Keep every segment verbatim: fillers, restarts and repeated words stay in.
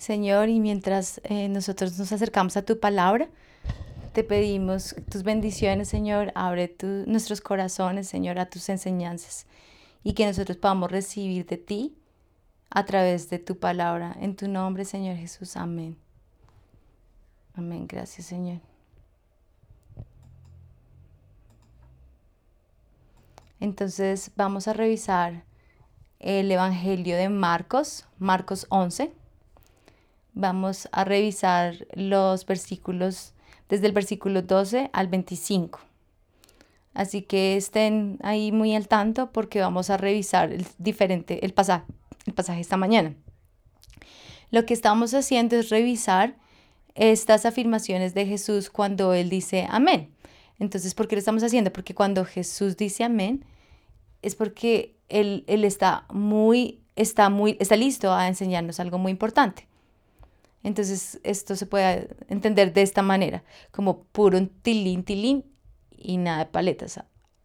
Señor, y mientras eh, nosotros nos acercamos a tu palabra, te pedimos tus bendiciones, Señor. Abre tu- nuestros corazones, Señor, a tus enseñanzas y que nosotros podamos recibir de ti a través de tu palabra. En tu nombre, Señor Jesús. Amén. Amén. Gracias, Señor. Entonces vamos a revisar el Evangelio de Marcos, Marcos once. Vamos a revisar los versículos desde el versículo doce al veinticinco. Así que estén ahí muy al tanto porque vamos a revisar el diferente el pasaje, el pasaje esta mañana. Lo que estamos haciendo es revisar estas afirmaciones de Jesús cuando él dice amén. Entonces, ¿por qué lo estamos haciendo? Porque cuando Jesús dice amén es porque él, él está muy está muy está listo a enseñarnos algo muy importante. Entonces, esto se puede entender de esta manera, como puro tilín, tilín y nada de paletas.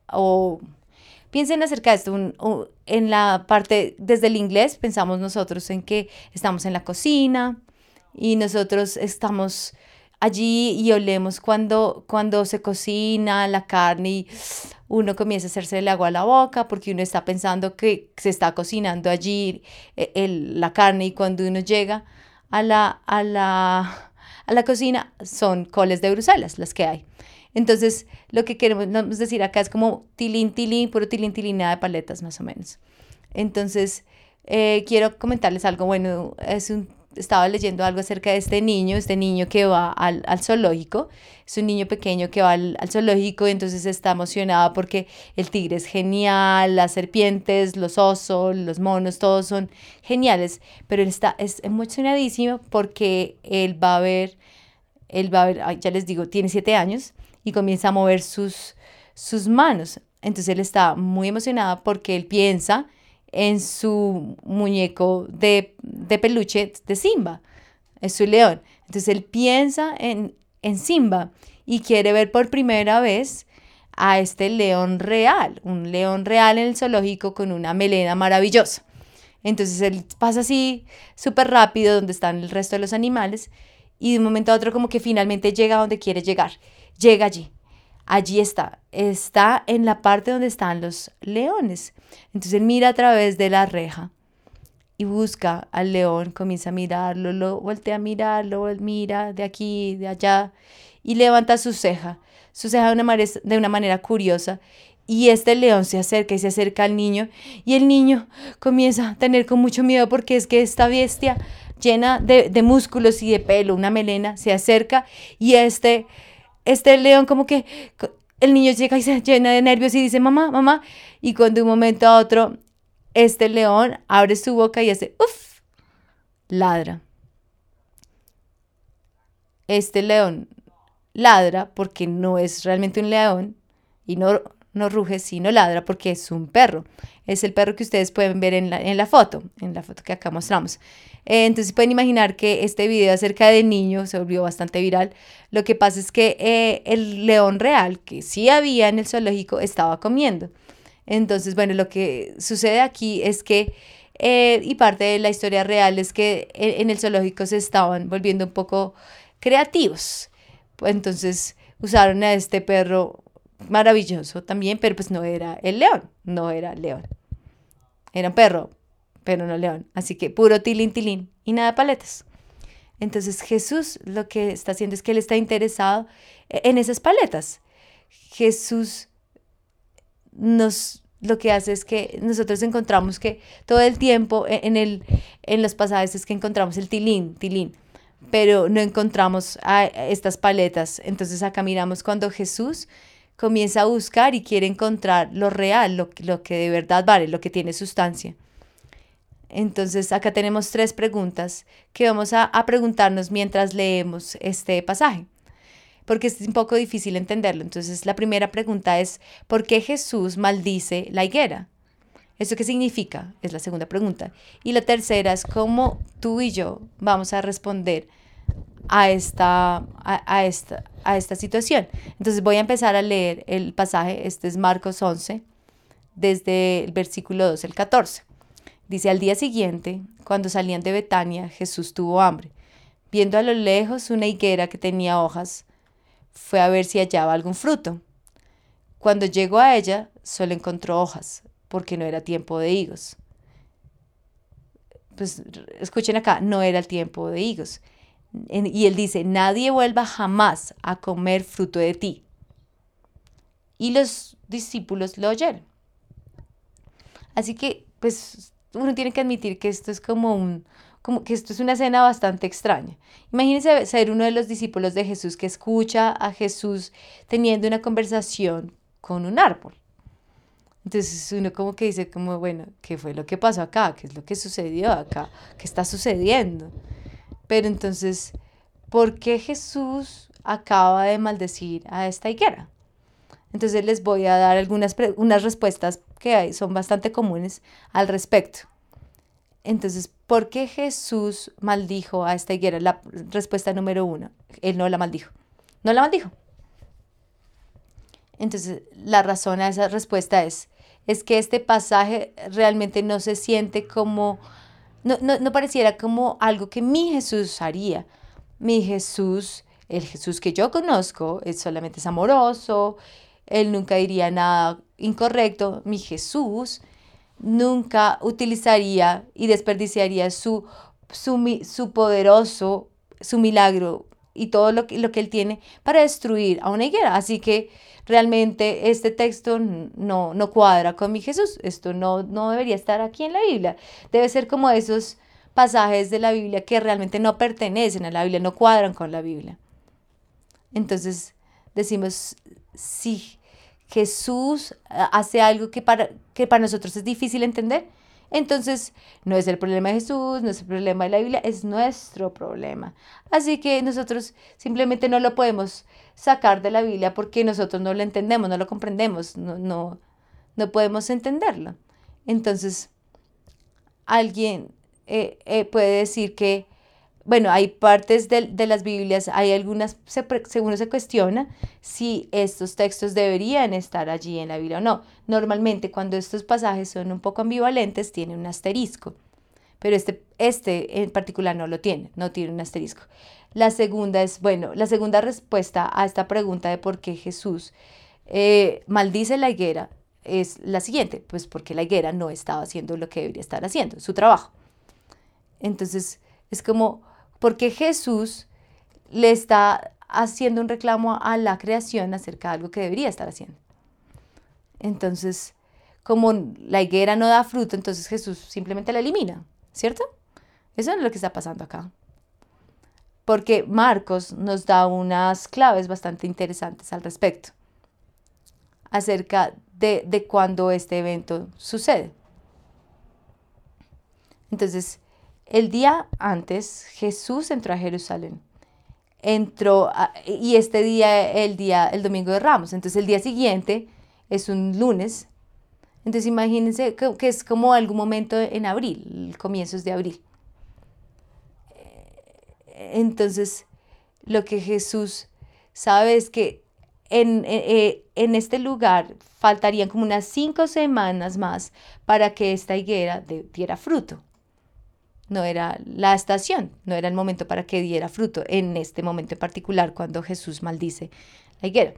O piensen acerca de esto, un- un- en la parte, desde el inglés, pensamos nosotros en que estamos en la cocina y nosotros estamos allí y olemos cuando, cuando se cocina la carne y uno comienza a hacerse el agua a la boca porque uno está pensando que se está cocinando allí eh, el- la carne y cuando uno llega a la, a la, a la cocina son coles de Bruselas las que hay. Entonces, lo que queremos decir acá es como tilín, tilín, puro tilín, tilín, nada de paletas más o menos. Entonces, eh, quiero comentarles algo. Bueno, es un, estaba leyendo algo acerca de este niño, este niño que va al, al zoológico. Es un niño pequeño que va al, al zoológico y entonces está emocionado porque el tigre es genial, las serpientes, los osos, los monos, todos son geniales. Pero él está es emocionadísimo porque él va a ver, él va a ver, ay, ya les digo, tiene siete años y comienza a mover sus, sus manos. Entonces él está muy emocionado porque él piensa en su muñeco de, de peluche de Simba, es su león. Entonces él piensa en, en Simba y quiere ver por primera vez a este león real, un león real en el zoológico con una melena maravillosa. Entonces él pasa así súper rápido donde están el resto de los animales y de un momento a otro como que finalmente llega a donde quiere llegar. Llega allí. Allí está. Está en la parte donde están los leones. Entonces él mira a través de la reja y busca al león, comienza a mirarlo, lo voltea a mirarlo, él mira de aquí, de allá y levanta su ceja, su ceja de una, manera, de una manera curiosa. Y este león se acerca y se acerca al niño y el niño comienza a tener con mucho miedo porque es que esta bestia llena de, de músculos y de pelo, una melena, se acerca y este, este león como que el niño llega y se llena de nervios y dice mamá, mamá y cuando de un momento a otro este león abre su boca y hace uff, ladra. Este león ladra porque no es realmente un león y no, no ruge, sino ladra porque es un perro. Es el perro que ustedes pueden ver en la, en la foto, en la foto que acá mostramos. Eh, entonces pueden imaginar que este video acerca del niño se volvió bastante viral. Lo que pasa es que eh, el león real, que sí había en el zoológico, estaba comiendo. Entonces, bueno, lo que sucede aquí es que, eh, y parte de la historia real es que en, en el zoológico se estaban volviendo un poco creativos. Pues entonces usaron a este perro maravilloso también, pero pues no era el león, no era el león. Era un perro, pero no león. Así que puro tilín, tilín y nada de paletas. Entonces Jesús lo que está haciendo es que él está interesado en esas paletas. Jesús nos lo que hace es que nosotros encontramos que todo el tiempo en, el, en los pasajes es que encontramos el tilín, tilín, pero no encontramos a estas paletas. Entonces acá miramos cuando Jesús comienza a buscar y quiere encontrar lo real, lo, lo que de verdad vale, lo que tiene sustancia. Entonces acá tenemos tres preguntas que vamos a, a preguntarnos mientras leemos este pasaje, porque es un poco difícil entenderlo. Entonces la primera pregunta es, ¿por qué Jesús maldice la higuera? ¿Eso qué significa? Es la segunda pregunta. Y la tercera es, ¿cómo tú y yo vamos a responder a esta, a, a esta, a esta situación? Entonces voy a empezar a leer el pasaje. Este es Marcos once, desde el versículo doce al catorce. Dice, al día siguiente, cuando salían de Betania, Jesús tuvo hambre. Viendo a lo lejos una higuera que tenía hojas, fue a ver si hallaba algún fruto. Cuando llegó a ella, solo encontró hojas, porque no era tiempo de higos. Pues escuchen acá, no era el tiempo de higos. Y él dice, nadie vuelva jamás a comer fruto de ti. Y los discípulos lo oyeron. Así que, pues, uno tiene que admitir que esto es como un, como que esto es una escena bastante extraña. Imagínense ser uno de los discípulos de Jesús que escucha a Jesús teniendo una conversación con un árbol. Entonces uno como que dice como, bueno, ¿qué fue lo que pasó acá? ¿Qué es lo que sucedió acá? ¿Qué está sucediendo? Pero entonces, ¿por qué Jesús acaba de maldecir a esta higuera? Entonces les voy a dar algunas unas respuestas que hay, son bastante comunes al respecto. Entonces, ¿por qué Jesús maldijo a esta higuera? La respuesta número uno, él no la maldijo. No la maldijo. Entonces, la razón a esa respuesta es, es que este pasaje realmente no se siente como, no, no, no pareciera como algo que mi Jesús haría. Mi Jesús, el Jesús que yo conozco, es solamente es amoroso, él nunca diría nada incorrecto. Mi Jesús nunca utilizaría y desperdiciaría su, su, su poderoso, su milagro y todo lo que, lo que él tiene para destruir a una higuera. Así que realmente este texto no, no cuadra con mi Jesús. Esto no, no debería estar aquí en la Biblia. Debe ser como esos pasajes de la Biblia que realmente no pertenecen a la Biblia, no cuadran con la Biblia. Entonces decimos, si Jesús hace algo que para, que para nosotros es difícil entender, entonces no es el problema de Jesús, no es el problema de la Biblia, es nuestro problema. Así que nosotros simplemente no lo podemos sacar de la Biblia porque nosotros no lo entendemos, no lo comprendemos, no, no, no podemos entenderlo. Entonces, alguien eh, eh, puede decir que, bueno, hay partes de, de las Biblias, hay algunas, se, según se cuestiona si estos textos deberían estar allí en la Biblia o no. Normalmente cuando estos pasajes son un poco ambivalentes, tiene un asterisco, pero este, este en particular no lo tiene, no tiene un asterisco. La segunda es, bueno, la segunda respuesta a esta pregunta de por qué Jesús eh, maldice la higuera es la siguiente, pues porque la higuera no estaba haciendo lo que debería estar haciendo, su trabajo. Entonces, es como, porque Jesús le está haciendo un reclamo a la creación acerca de algo que debería estar haciendo. Entonces, como la higuera no da fruto, entonces Jesús simplemente la elimina, ¿cierto? Eso es lo que está pasando acá. Porque Marcos nos da unas claves bastante interesantes al respecto, acerca de, de cuándo este evento sucede. Entonces, el día antes, Jesús entró a Jerusalén. Entró, a, y este día, el día, el domingo de Ramos. Entonces, el día siguiente es un lunes. Entonces, imagínense que, que es como algún momento en abril, comienzos de abril. Entonces, lo que Jesús sabe es que en, en, en este lugar faltarían como unas cinco semanas más para que esta higuera de, diera fruto. No era la estación, no era el momento para que diera fruto en este momento en particular cuando Jesús maldice la higuera.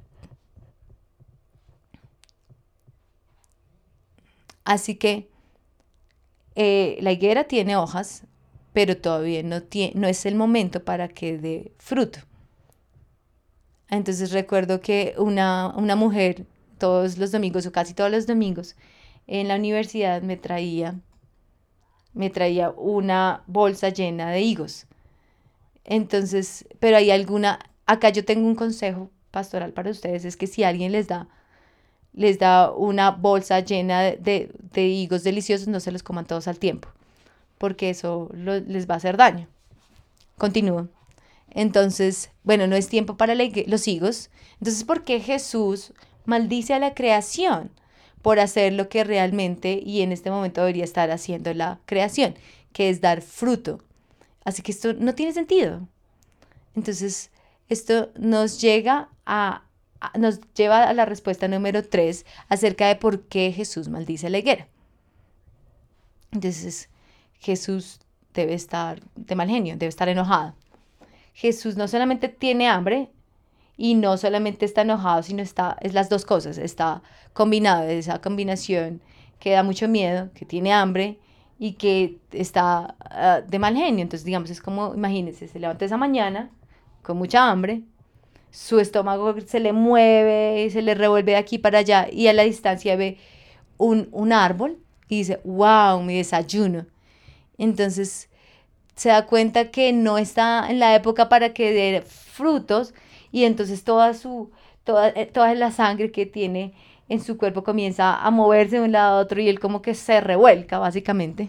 Así que eh, la higuera tiene hojas, pero todavía no, tiene, no es el momento para que dé fruto. Entonces recuerdo que una, una mujer todos los domingos o casi todos los domingos en la universidad me traía me traía una bolsa llena de higos. Entonces, pero hay alguna, acá yo tengo un consejo pastoral para ustedes, es que si alguien les da, les da una bolsa llena de, de, de higos deliciosos, no se los coman todos al tiempo, porque eso lo, les va a hacer daño. Continúo. Entonces, bueno, no es tiempo para la, los higos. Entonces, ¿por qué Jesús maldice a la creación? Por hacer lo que realmente y en este momento debería estar haciendo la creación, que es dar fruto. Así que esto no tiene sentido. Entonces, esto nos llega a, a nos lleva a la respuesta número tres acerca de por qué Jesús maldice la higuera. Entonces Jesús debe estar de mal genio, debe estar enojado. Jesús no solamente tiene hambre y no solamente está enojado, sino está, es las dos cosas, está combinado, esa combinación que da mucho miedo, que tiene hambre y que está uh, de mal genio. Entonces, digamos, es como, imagínense, se levanta esa mañana con mucha hambre, su estómago se le mueve, se le revuelve de aquí para allá y a la distancia ve un, un árbol y dice, wow, mi desayuno. Entonces se da cuenta que no está en la época para que dé frutos y entonces toda su, toda, toda la sangre que tiene en su cuerpo comienza a moverse de un lado a otro y él como que se revuelca básicamente.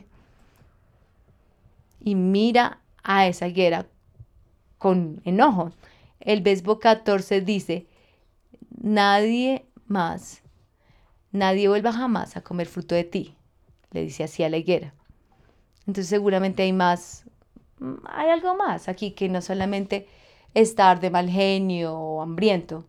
Y mira a esa higuera con enojo. El Vesbo catorce dice, nadie más, nadie vuelva jamás a comer fruto de ti, le dice así a la higuera. Entonces seguramente hay más, hay algo más aquí que no solamente estar de mal genio o hambriento.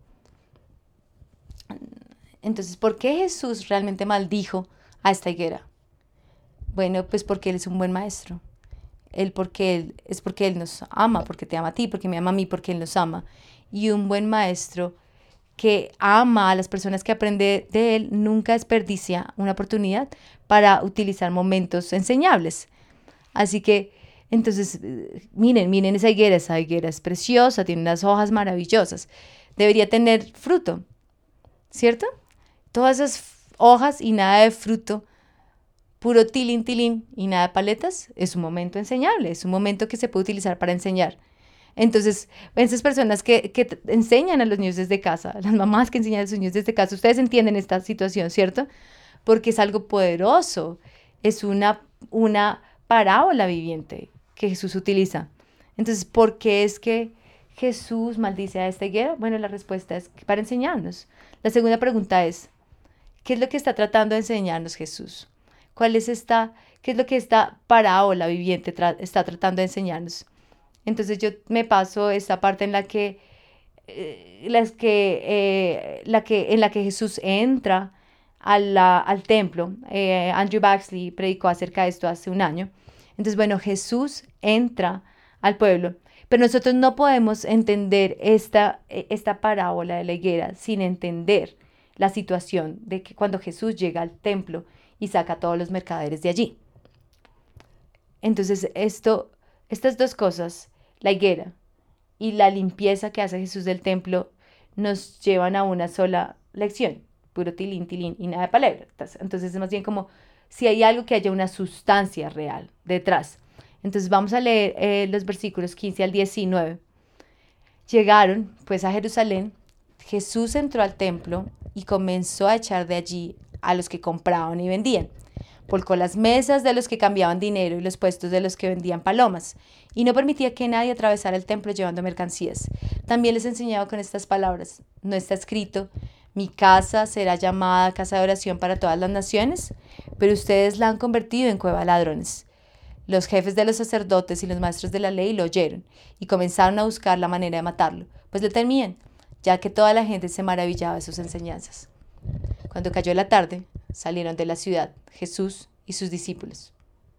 Entonces, ¿por qué Jesús realmente maldijo a esta higuera? Bueno, pues porque Él es un buen maestro. Él porque él, es porque Él nos ama, porque te ama a ti, porque me ama a mí, porque Él nos ama. Y un buen maestro que ama a las personas que aprende de Él nunca desperdicia una oportunidad para utilizar momentos enseñables. Así que, entonces, miren, miren esa higuera, esa higuera es preciosa, tiene unas hojas maravillosas. Debería tener fruto, ¿cierto? Todas esas hojas y nada de fruto, puro tilín, tilín y nada de paletas, es un momento enseñable, es un momento que se puede utilizar para enseñar. Entonces, esas personas que, que enseñan a los niños desde casa, las mamás que enseñan a los niños desde casa, ustedes entienden esta situación, ¿cierto? Porque es algo poderoso, es una, una parábola viviente que Jesús utiliza. Entonces, ¿por qué es que Jesús maldice a esta higuera? Bueno, la respuesta es para enseñarnos. La segunda pregunta es, ¿qué es lo que está tratando de enseñarnos Jesús? ¿Cuál es esta, qué es lo que esta parábola viviente tra- está tratando de enseñarnos? Entonces yo me paso esta parte en la que, eh, las que, eh, la que, en la que Jesús entra a la, al templo. Eh, Andrew Baxley predicó acerca de esto hace un año. Entonces, bueno, Jesús entra al pueblo, pero nosotros no podemos entender esta, esta parábola de la higuera sin entender la situación de que cuando Jesús llega al templo y saca a todos los mercaderes de allí. Entonces, esto, estas dos cosas, la higuera y la limpieza que hace Jesús del templo, nos llevan a una sola lección, puro tilín, tilín y nada de palabras. Entonces es más bien como si hay algo que haya una sustancia real detrás. Entonces vamos a leer eh, los versículos quince al diecinueve. Llegaron pues a Jerusalén, Jesús entró al templo y comenzó a echar de allí a los que compraban y vendían. Volcó las mesas de los que cambiaban dinero y los puestos de los que vendían palomas, y no permitía que nadie atravesara el templo llevando mercancías. También les enseñaba con estas palabras: ¿no está escrito, mi casa será llamada casa de oración para todas las naciones? Pero ustedes la han convertido en cueva de ladrones. Los jefes de los sacerdotes y los maestros de la ley lo oyeron y comenzaron a buscar la manera de matarlo, pues le temían, ya que toda la gente se maravillaba de sus enseñanzas. Cuando cayó la tarde, salieron de la ciudad Jesús y sus discípulos.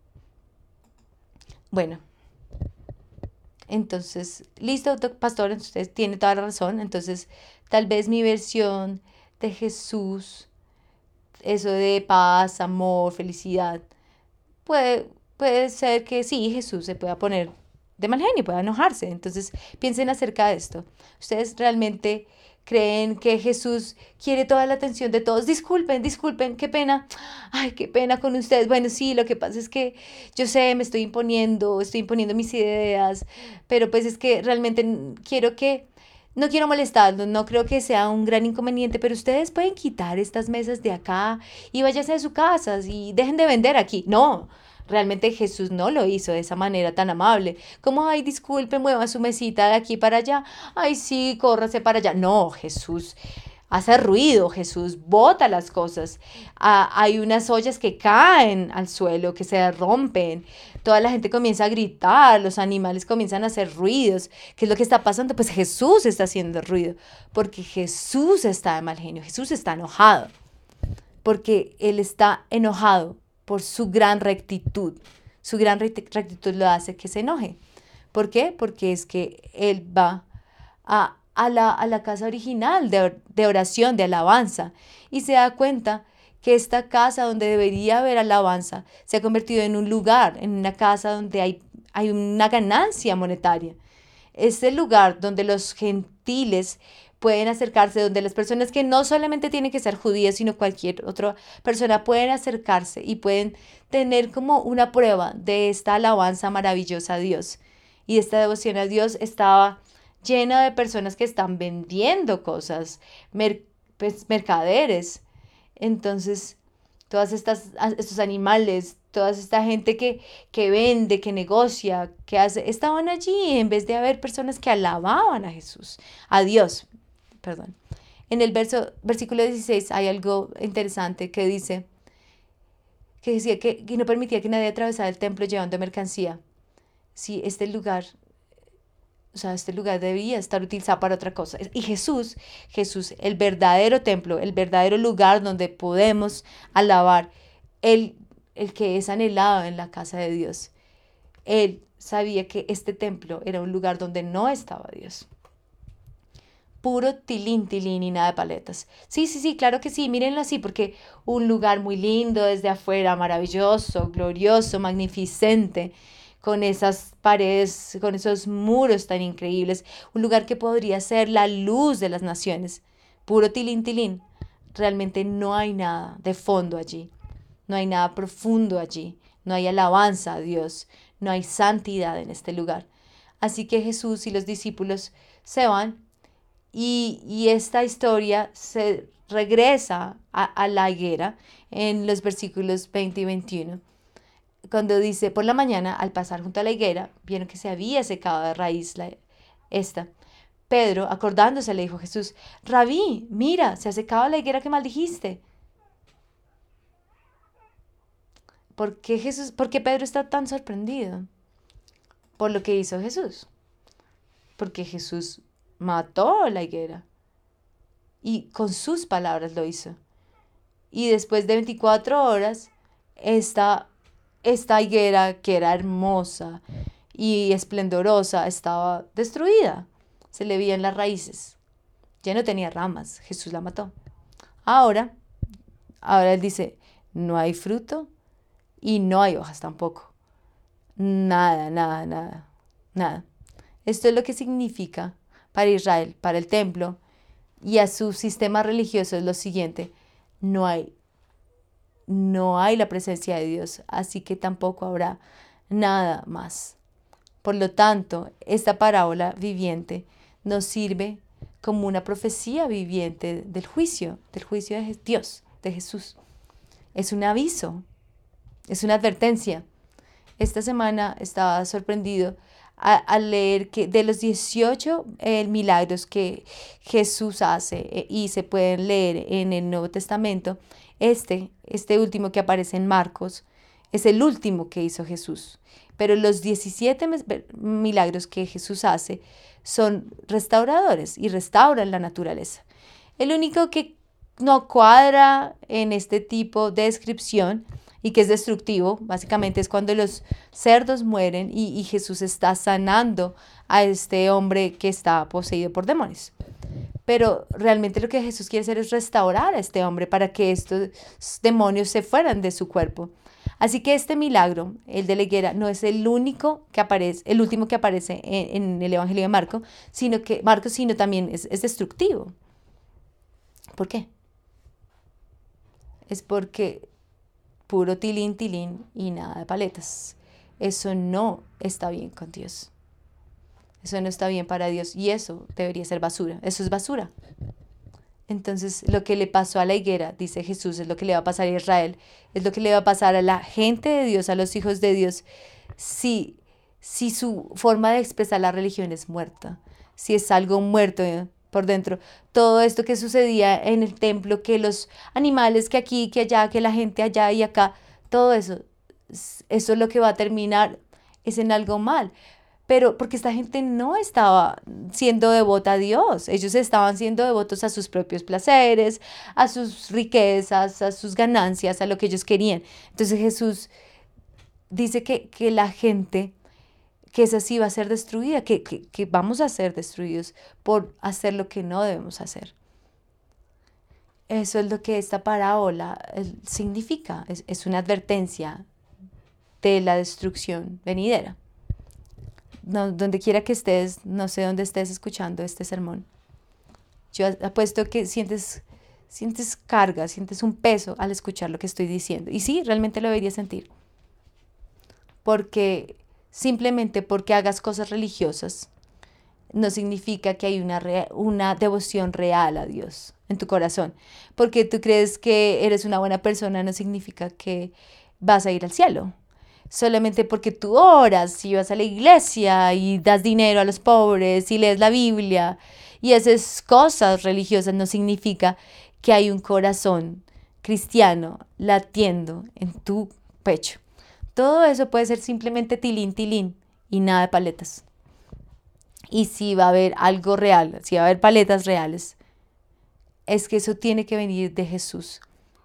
Bueno, entonces, listo, pastor, usted tiene toda la razón. Entonces, tal vez mi versión de Jesús, eso de paz, amor, felicidad, puede, puede ser que sí, Jesús se pueda poner de mal genio, pueda enojarse. Entonces, piensen acerca de esto. Ustedes realmente creen que Jesús quiere toda la atención de todos. Disculpen, disculpen, qué pena. Ay, qué pena con ustedes. Bueno, sí, lo que pasa es que yo sé, me estoy imponiendo, estoy imponiendo mis ideas, pero pues es que realmente quiero que, no quiero molestarlos, no creo que sea un gran inconveniente, pero ustedes pueden quitar estas mesas de acá y váyanse a sus casas y dejen de vender aquí. No. Realmente Jesús no lo hizo de esa manera tan amable. Como, ay, disculpe, mueva su mesita de aquí para allá. Ay, sí, córrase para allá. No, Jesús hace ruido, Jesús bota las cosas. Ah, hay unas ollas que caen al suelo, que se rompen. Toda la gente comienza a gritar, los animales comienzan a hacer ruidos. ¿Qué es lo que está pasando? Pues Jesús está haciendo ruido, porque Jesús está de mal genio, Jesús está enojado, porque Él está enojado por su gran rectitud. Su gran rectitud lo hace que se enoje. ¿Por qué? Porque es que Él va a, a, la, a la casa original de, de oración, de alabanza, y se da cuenta que esta casa donde debería haber alabanza se ha convertido en un lugar, en una casa donde hay, hay una ganancia monetaria. Es el lugar donde los gentiles pueden acercarse, donde las personas que no solamente tienen que ser judías, sino cualquier otra persona pueden acercarse y pueden tener como una prueba de esta alabanza maravillosa a Dios. Y esta devoción a Dios estaba llena de personas que están vendiendo cosas, mer- pues, mercaderes. Entonces, todas estas, estos animales, toda esta gente que, que vende, que negocia, que hace, estaban allí en vez de haber personas que alababan a Jesús, a Dios, perdón. En el verso, versículo dieciséis hay algo interesante que dice, que decía que, que no permitía que nadie atravesara el templo llevando mercancía. Sí, este lugar, o sea, este lugar debía estar utilizado para otra cosa. Y Jesús, Jesús, el verdadero templo, el verdadero lugar donde podemos alabar, el, el que es anhelado en la casa de Dios. Él sabía que este templo era un lugar donde no estaba Dios. Puro tilín, tilín y nada de paletas. Sí, sí, sí, claro que sí, mírenlo así, porque un lugar muy lindo desde afuera, maravilloso, glorioso, magnificente, con esas paredes, con esos muros tan increíbles, un lugar que podría ser la luz de las naciones. Puro tilín, tilín. Realmente no hay nada de fondo allí, no hay nada profundo allí, no hay alabanza a Dios, no hay santidad en este lugar. Así que Jesús y los discípulos se van y, y esta historia se regresa a, a la higuera en los versículos veinte y veintiuno. Cuando dice, por la mañana, al pasar junto a la higuera, vieron que se había secado de raíz la, esta. Pedro, acordándose, le dijo a Jesús, Rabí, mira, se ha secado la higuera que maldijiste. ¿Por qué, Jesús, ¿Por qué Pedro está tan sorprendido? Por lo que hizo Jesús. Porque Jesús mató la higuera. Y con sus palabras lo hizo. Y después de veinticuatro horas, esta, esta higuera que era hermosa y esplendorosa estaba destruida. Se le veían las raíces. Ya no tenía ramas. Jesús la mató. Ahora, ahora él dice, no hay fruto y no hay hojas tampoco. Nada, nada, nada, nada. Esto es lo que significa para Israel, para el templo y a su sistema religioso es lo siguiente. No hay, no hay la presencia de Dios, así que tampoco habrá nada más. Por lo tanto, esta parábola viviente nos sirve como una profecía viviente del juicio, del juicio de Dios, de Jesús. Es un aviso, es una advertencia. Esta semana estaba sorprendido al leer que de los dieciocho eh, milagros que Jesús hace eh, y se pueden leer en el Nuevo Testamento, este, este último que aparece en Marcos, es el último que hizo Jesús. Pero los diecisiete milagros que Jesús hace son restauradores y restauran la naturaleza. El único que no cuadra en este tipo de descripción y que es destructivo, básicamente es cuando los cerdos mueren y, y Jesús está sanando a este hombre que está poseído por demonios. Pero realmente lo que Jesús quiere hacer es restaurar a este hombre para que estos demonios se fueran de su cuerpo. Así que este milagro, el de la higuera, no es el único que aparece, el último que aparece en, en el Evangelio de Marco, sino que Marcos, sino también es, es destructivo. ¿Por qué? Es porque puro tilín, tilín y nada de paletas. Eso no está bien con Dios. Eso no está bien para Dios y eso debería ser basura. Eso es basura. Entonces, lo que le pasó a la higuera, dice Jesús, es lo que le va a pasar a Israel, es lo que le va a pasar a la gente de Dios, a los hijos de Dios, si, si su forma de expresar la religión es muerta, si es algo muerto ¿eh? por dentro. Todo esto que sucedía en el templo, que los animales, que aquí, que allá, que la gente allá y acá, todo eso, eso es lo que va a terminar, es en algo mal. pero porque esta gente no estaba siendo devota a Dios, ellos estaban siendo devotos a sus propios placeres, a sus riquezas, a sus ganancias, a lo que ellos querían. Entonces Jesús dice que, que la gente que es así va a ser destruida, que, que, que vamos a ser destruidos por hacer lo que no debemos hacer. Eso es lo que esta parábola eh, significa, es, es una advertencia de la destrucción venidera. No, donde quiera que estés, no sé dónde estés escuchando este sermón, yo apuesto que sientes, sientes carga, sientes un peso al escuchar lo que estoy diciendo. Y sí, realmente lo deberías sentir. Porque simplemente porque hagas cosas religiosas no significa que hay una, re- una devoción real a Dios en tu corazón. Porque tú crees que eres una buena persona no significa que vas a ir al cielo. Solamente porque tú oras y vas a la iglesia y das dinero a los pobres y lees la Biblia y haces cosas religiosas no significa que hay un corazón cristiano latiendo en tu pecho. Todo eso puede ser simplemente tilín, tilín y nada de paletas. Y si va a haber algo real, si va a haber paletas reales, es que eso tiene que venir de Jesús.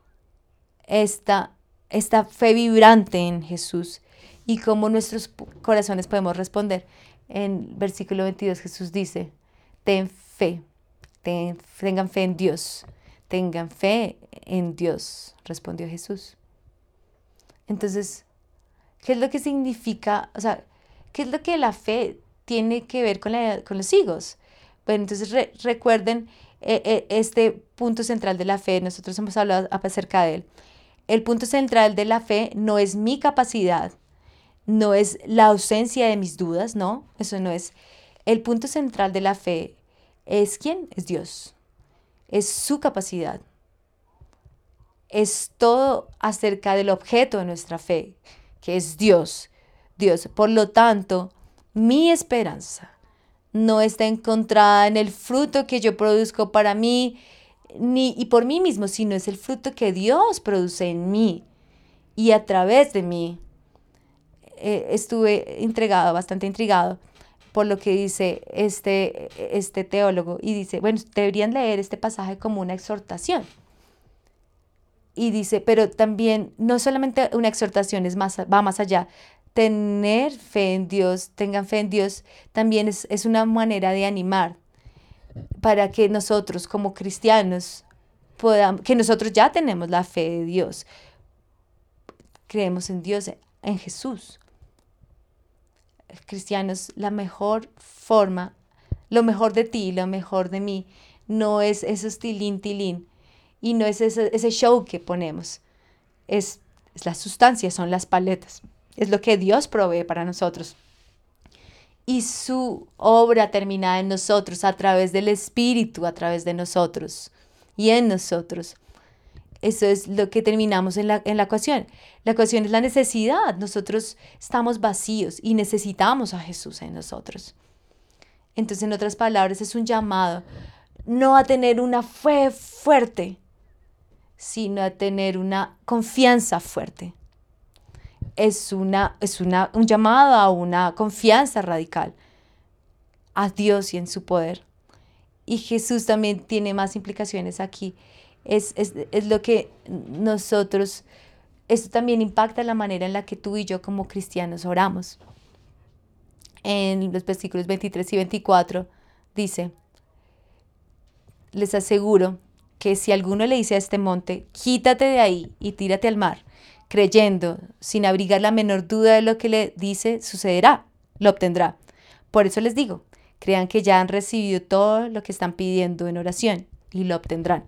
Esta esta fe vibrante en Jesús y cómo nuestros corazones podemos responder. En versículo veintidós Jesús dice, ten fe, ten, tengan fe en Dios, tengan fe en Dios, respondió Jesús. Entonces, ¿qué es lo que significa? O sea, ¿qué es lo que la fe tiene que ver con, la, con los higos? Bueno, entonces re, recuerden eh, eh, este punto central de la fe, nosotros hemos hablado acerca de él. El punto central de la fe no es mi capacidad, no es la ausencia de mis dudas, no, eso no es. El punto central de la fe es ¿quién? Es Dios, es su capacidad, es todo acerca del objeto de nuestra fe, que es Dios. Dios, por lo tanto, mi esperanza no está encontrada en el fruto que yo produzco para mí, ni y por mí mismo, sino es el fruto que Dios produce en mí y a través de mí. Eh, estuve intrigado, bastante intrigado por lo que dice este, este teólogo y dice, bueno, deberían leer este pasaje como una exhortación. Y dice, pero también no solamente una exhortación, es más, va más allá. Tener fe en Dios, tengan fe en Dios, también es, es una manera de animar para que nosotros como cristianos podamos, que nosotros ya tenemos la fe de Dios, creemos en Dios, en Jesús. Cristianos, la mejor forma, lo mejor de ti, lo mejor de mí, no es esos tilín, tilín, y no es ese, ese show que ponemos, es, es la sustancia, son las paletas, es lo que Dios provee para nosotros. Y su obra terminada en nosotros, a través del Espíritu, a través de nosotros y en nosotros. Eso es lo que terminamos en la, en la ecuación. La ecuación es la necesidad. Nosotros estamos vacíos y necesitamos a Jesús en nosotros. Entonces, en otras palabras, es un llamado no a tener una fe fuerte, sino a tener una confianza fuerte. Es, una, es una, un llamado a una confianza radical a Dios y en su poder. Y Jesús también tiene más implicaciones aquí. Es, es, es lo que nosotros, esto también impacta la manera en la que tú y yo como cristianos oramos. En los versículos veintitrés y veinticuatro dice, les aseguro que si alguno le dice a este monte, quítate de ahí y tírate al mar, creyendo, sin abrigar la menor duda de lo que le dice, sucederá, lo obtendrá. Por eso les digo, crean que ya han recibido todo lo que están pidiendo en oración y lo obtendrán.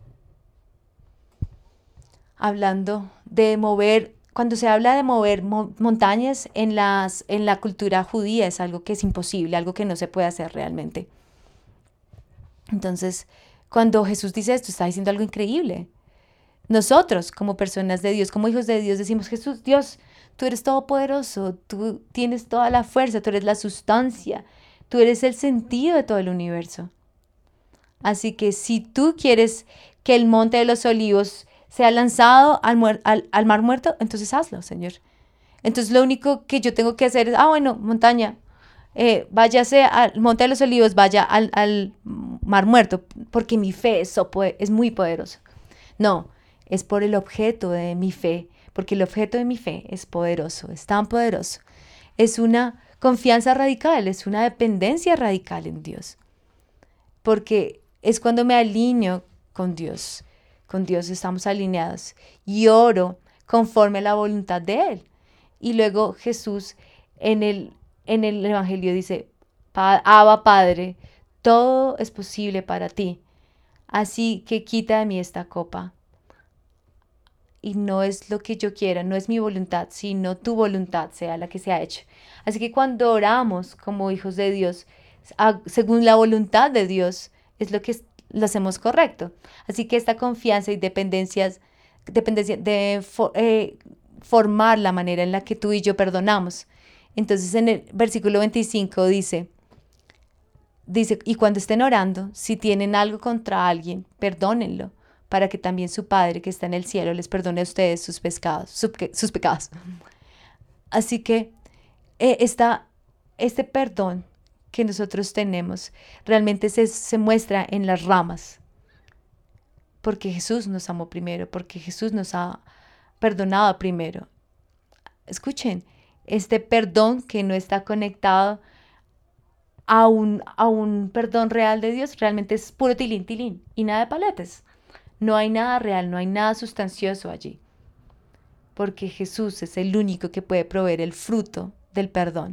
Hablando de mover, cuando se habla de mover mo- montañas en, las, en la cultura judía es algo que es imposible, algo que no se puede hacer realmente. Entonces, cuando Jesús dice esto, está diciendo algo increíble. Nosotros, como personas de Dios, como hijos de Dios, decimos, Jesús, Dios, tú eres todopoderoso, tú tienes toda la fuerza, tú eres la sustancia, tú eres el sentido de todo el universo. Así que si tú quieres que el monte de los olivos sea lanzado al, muer- al, al mar muerto, entonces hazlo, Señor. Entonces lo único que yo tengo que hacer es, ah, bueno, montaña, eh, váyase al Monte de los Olivos, vaya al, al Mar Muerto, porque mi fe es, so, es muy poderosa. No, es por el objeto de mi fe, porque el objeto de mi fe es poderoso, es tan poderoso. Es una confianza radical, es una dependencia radical en Dios, porque es cuando me alineo con Dios. Con Dios estamos alineados y oro conforme a la voluntad de Él. Y luego Jesús en el, en el Evangelio dice, Abba Padre, todo es posible para ti, así que quita de mí esta copa. Y no es lo que yo quiera, no es mi voluntad, sino tu voluntad sea la que se ha hecho. Así que cuando oramos como hijos de Dios, según la voluntad de Dios, es lo que lo hacemos correcto. Así que esta confianza y dependencia, dependencia de eh, formar la manera en la que tú y yo perdonamos. Entonces en el versículo veinticinco dice, dice, y cuando estén orando, si tienen algo contra alguien, perdónenlo, para que también su Padre que está en el cielo les perdone a ustedes sus pecados. Sus, sus pecados. Así que eh, esta, este perdón que nosotros tenemos realmente se, se muestra en las ramas, porque Jesús nos amó primero, porque Jesús nos ha perdonado primero. Escuchen, este perdón que no está conectado a un, a un perdón real de Dios, realmente es puro tilín, tilín, y nada de paletes. No hay nada real, no hay nada sustancioso allí, porque Jesús es el único que puede proveer el fruto del perdón.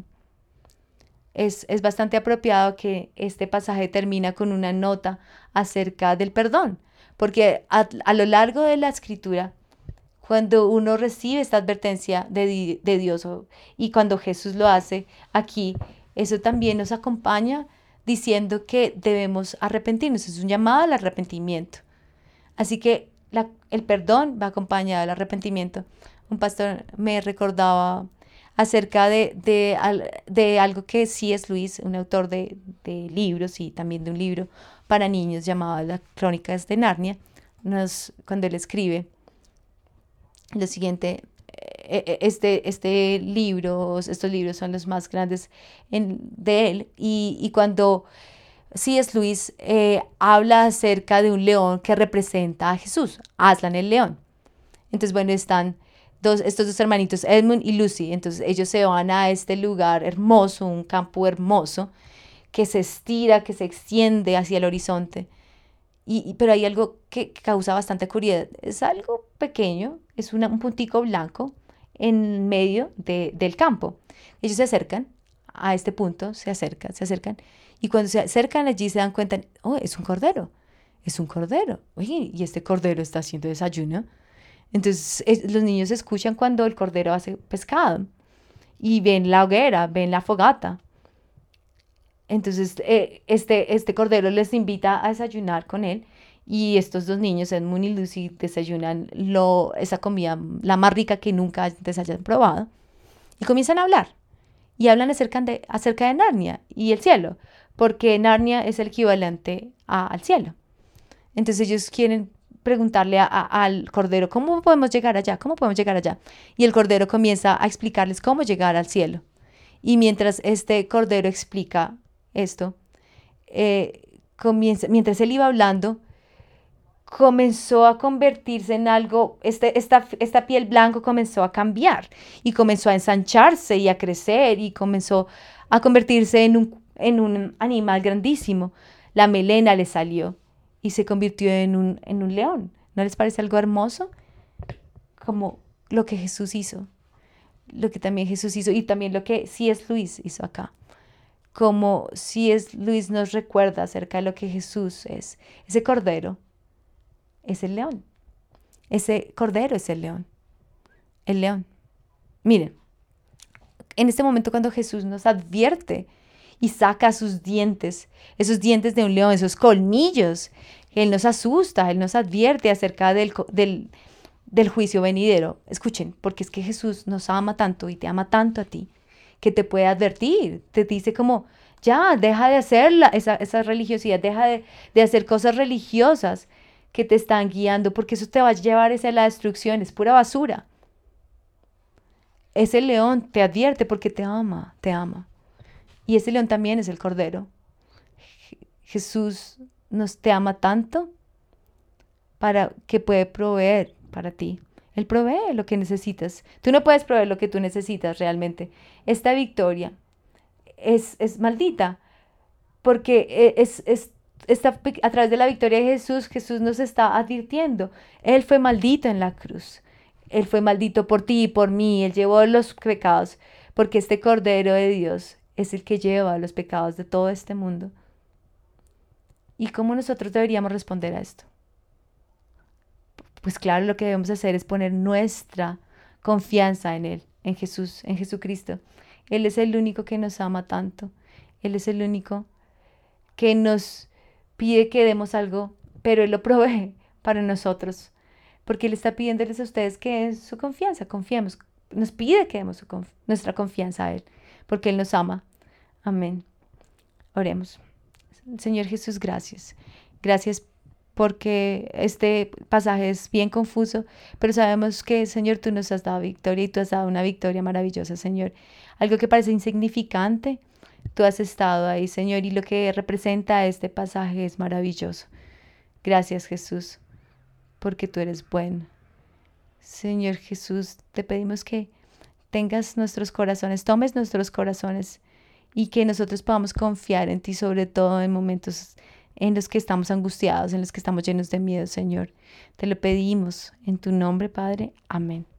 Es, es bastante apropiado que este pasaje termina con una nota acerca del perdón, porque a, a lo largo de la escritura, cuando uno recibe esta advertencia de, de Dios y cuando Jesús lo hace aquí, eso también nos acompaña diciendo que debemos arrepentirnos, es un llamado al arrepentimiento. Así que la, el perdón va acompañado del arrepentimiento. Un pastor me recordaba acerca de, de, de algo que C S Lewis, un autor de, de libros y también de un libro para niños llamado Las Crónicas de Narnia, nos, cuando él escribe lo siguiente, este, este libro, estos libros son los más grandes en, de él, y, y cuando C S Lewis eh, habla acerca de un león que representa a Jesús, Aslan el león. Entonces, bueno, están dos, estos dos hermanitos, Edmund y Lucy. Entonces, ellos se van a este lugar hermoso, un campo hermoso, que se estira, que se extiende hacia el horizonte. Y, pero hay algo que causa bastante curiosidad. Es algo pequeño, es una, un puntico blanco en medio de, del campo. Ellos se acercan a este punto, se acercan, se acercan. Y cuando se acercan allí se dan cuenta, oh, es un cordero, es un cordero. Oye, y este cordero está haciendo desayuno. Entonces es, los niños escuchan cuando el cordero hace pescado y ven la hoguera, ven la fogata. Entonces eh, este, este cordero les invita a desayunar con él y estos dos niños, Edmund y Lucy, desayunan lo, esa comida, la más rica que nunca antes hayan probado, y comienzan a hablar. Y hablan acerca de, acerca de Narnia y el cielo, porque Narnia es el equivalente a, al cielo. Entonces ellos quieren preguntarle a, a, al cordero, ¿cómo podemos llegar allá? ¿Cómo podemos llegar allá? Y el cordero comienza a explicarles cómo llegar al cielo. Y mientras este cordero explica esto, eh, comienza, mientras él iba hablando, comenzó a convertirse en algo, este, esta, esta piel blanca comenzó a cambiar y comenzó a ensancharse y a crecer y comenzó a convertirse en un, en un animal grandísimo. La melena le salió y se convirtió en un, en un león. ¿No les parece algo hermoso? Como lo que Jesús hizo, lo que también Jesús hizo y también lo que C S Lewis hizo acá. Como C S Lewis nos recuerda acerca de lo que Jesús es, ese cordero es el león. Ese cordero es el león. El león. Miren, en este momento cuando Jesús nos advierte y saca sus dientes, esos dientes de un león, esos colmillos, Él nos asusta, Él nos advierte acerca del, del, del juicio venidero. Escuchen, porque es que Jesús nos ama tanto y te ama tanto a ti, que te puede advertir. Te dice como, ya, deja de hacer la, esa, esa religiosidad, deja de, de hacer cosas religiosas que te están guiando, porque eso te va a llevar hacia la destrucción, es pura basura. Ese león te advierte porque te ama, te ama. Y ese león también es el Cordero. Jesús nos te ama tanto para que puede proveer para ti. Él provee lo que necesitas. Tú no puedes proveer lo que tú necesitas realmente. Esta victoria es, es maldita porque es, es, está, a través de la victoria de Jesús, Jesús nos está advirtiendo. Él fue maldito en la cruz. Él fue maldito por ti y por mí. Él llevó los pecados porque este Cordero de Dios es el que lleva los pecados de todo este mundo. ¿Y cómo nosotros deberíamos responder a esto? Pues claro, lo que debemos hacer es poner nuestra confianza en Él, en Jesús, en Jesucristo. Él es el único que nos ama tanto. Él es el único que nos pide que demos algo, pero Él lo provee para nosotros. Porque Él está pidiéndoles a ustedes que es su confianza, confiemos. Nos pide que demos su conf- nuestra confianza a Él, porque Él nos ama. Amén. Oremos. Señor Jesús, gracias. Gracias porque este pasaje es bien confuso, pero sabemos que, Señor, tú nos has dado victoria y tú has dado una victoria maravillosa, Señor. Algo que parece insignificante, tú has estado ahí, Señor, y lo que representa este pasaje es maravilloso. Gracias, Jesús, porque tú eres bueno. Señor Jesús, te pedimos que tengas nuestros corazones, tomes nuestros corazones y que nosotros podamos confiar en ti, sobre todo en momentos en los que estamos angustiados, en los que estamos llenos de miedo, Señor. Te lo pedimos en tu nombre, Padre. Amén.